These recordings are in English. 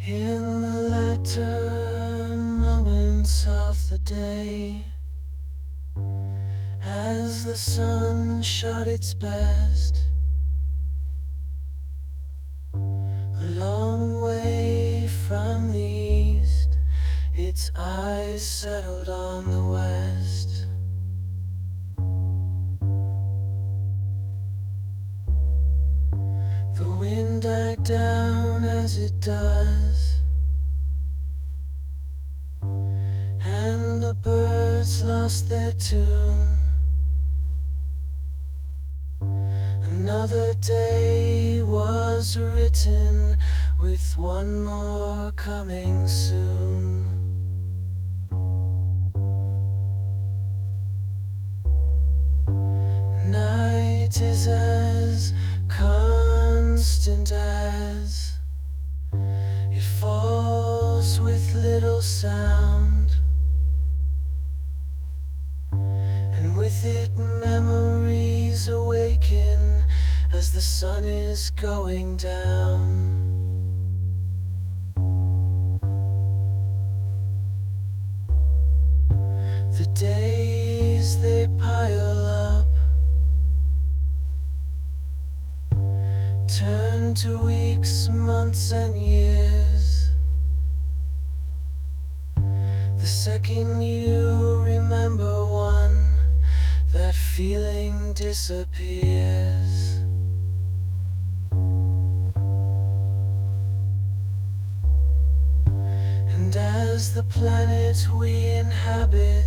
In the latter moments of the day, as the sun shot its best, a long way from the east, its eyes settled on the west. The wind died down as it does, and the birds lost their tune. Another day was written, with one more coming soon. Night is as constant as it falls with little sound, and with it memories awaken as the sun is going down. The days they pile up, turn to weeks, months and years. The second you remember one, that feeling disappears. And as the planet we inhabit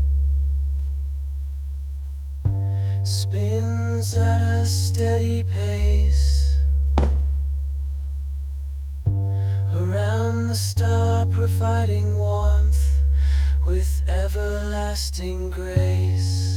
spins at a steady pace around the star, providing warmth with everlasting grace.